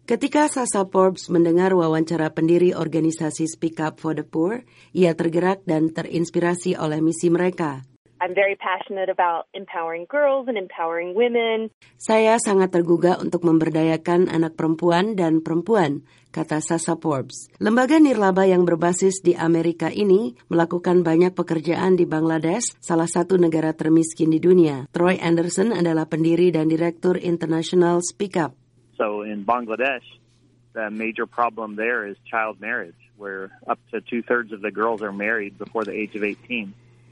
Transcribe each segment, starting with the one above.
Ketika Sasha Forbes mendengar wawancara pendiri organisasi Speak Up for the Poor, ia tergerak dan terinspirasi oleh misi mereka. I'm very passionate about empowering girls and empowering women. Saya sangat tergugah untuk memberdayakan anak perempuan dan perempuan, kata Sasha Forbes. Lembaga nirlaba yang berbasis di Amerika ini melakukan banyak pekerjaan di Bangladesh, salah satu negara termiskin di dunia. Troy Anderson adalah pendiri dan direktur International Speak Up. So in Bangladesh, the major problem there is child marriage, where up to 2/3 of the girls are married before the age of 18.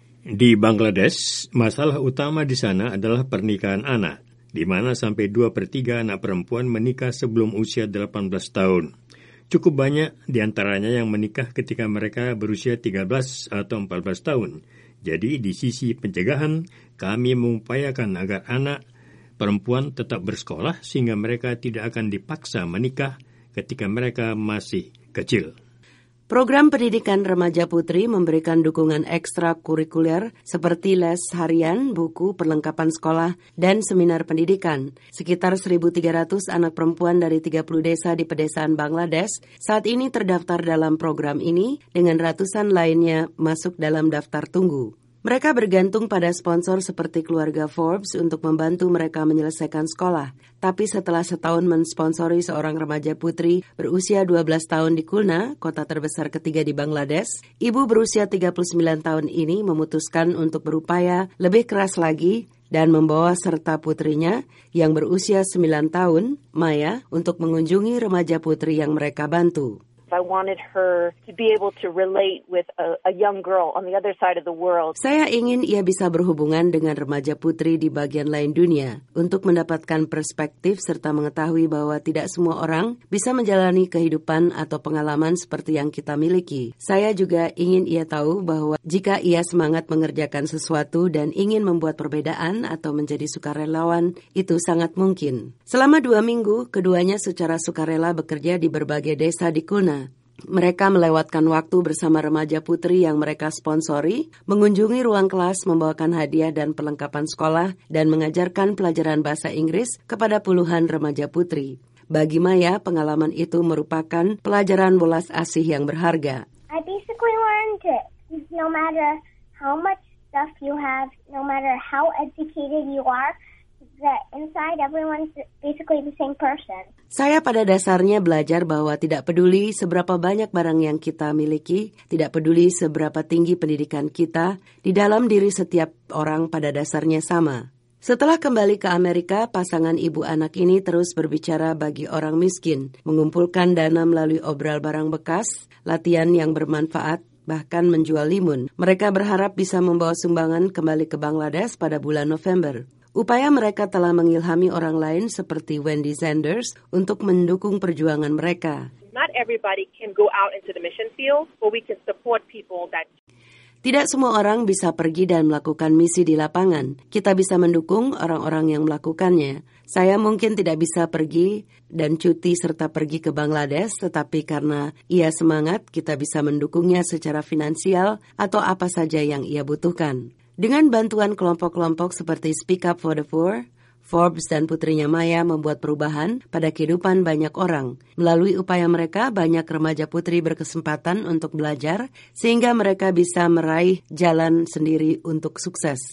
Di Bangladesh, masalah utama di sana adalah pernikahan anak, di mana sampai 2/3 anak perempuan menikah sebelum usia 18 tahun. Cukup banyak di antaranya yang menikah ketika mereka berusia 13 atau 14 tahun. Jadi di sisi pencegahan, kami mengupayakan agar anak perempuan tetap bersekolah sehingga mereka tidak akan dipaksa menikah ketika mereka masih kecil. Program pendidikan remaja putri memberikan dukungan ekstrakurikuler seperti les harian, buku, perlengkapan sekolah, dan seminar pendidikan. Sekitar 1.300 anak perempuan dari 30 desa di pedesaan Bangladesh saat ini terdaftar dalam program ini dengan ratusan lainnya masuk dalam daftar tunggu. Mereka bergantung pada sponsor seperti keluarga Forbes untuk membantu mereka menyelesaikan sekolah. Tapi setelah setahun mensponsori seorang remaja putri berusia 12 tahun di Khulna, kota terbesar ketiga di Bangladesh, ibu berusia 39 tahun ini memutuskan untuk berupaya lebih keras lagi dan membawa serta putrinya yang berusia 9 tahun, Maya, untuk mengunjungi remaja putri yang mereka bantu. I wanted her to be able to relate with a young girl on the other side of the world. Saya ingin ia bisa berhubungan dengan remaja putri di bagian lain dunia untuk mendapatkan perspektif serta mengetahui bahwa tidak semua orang bisa menjalani kehidupan atau pengalaman seperti yang kita miliki. Saya juga ingin ia tahu bahwa jika ia semangat mengerjakan sesuatu dan ingin membuat perbedaan atau menjadi sukarelawan, itu sangat mungkin. Selama 2 minggu, keduanya secara sukarela bekerja di berbagai desa di Khulna. Mereka melewatkan waktu bersama remaja putri yang mereka sponsori, mengunjungi ruang kelas, membawakan hadiah dan perlengkapan sekolah, dan mengajarkan pelajaran bahasa Inggris kepada puluhan remaja putri. Bagi Maya, pengalaman itu merupakan pelajaran welas asih yang berharga. I basically learned that no matter how much stuff you have, no matter how educated you are, that inside everyone's basically the same person. Saya pada dasarnya belajar bahwa tidak peduli seberapa banyak barang yang kita miliki, tidak peduli seberapa tinggi pendidikan kita, di dalam diri setiap orang pada dasarnya sama. Setelah kembali ke Amerika, pasangan ibu anak ini terus berbicara bagi orang miskin, mengumpulkan dana melalui obral barang bekas, latihan yang bermanfaat, bahkan menjual limun. Mereka berharap bisa membawa sumbangan kembali ke Bangladesh pada bulan November. Upaya mereka telah mengilhami orang lain seperti Wendy Sanders untuk mendukung perjuangan mereka. Not everybody can go out into the mission field, but we can support people that. Tidak semua orang bisa pergi dan melakukan misi di lapangan. Kita bisa mendukung orang-orang yang melakukannya. Saya mungkin tidak bisa pergi dan cuti serta pergi ke Bangladesh, tetapi karena ia semangat, kita bisa mendukungnya secara finansial atau apa saja yang ia butuhkan. Dengan bantuan kelompok-kelompok seperti Speak Up for the Poor, Forbes dan putrinya Maya membuat perubahan pada kehidupan banyak orang. Melalui upaya mereka, banyak remaja putri berkesempatan untuk belajar sehingga mereka bisa meraih jalan sendiri untuk sukses.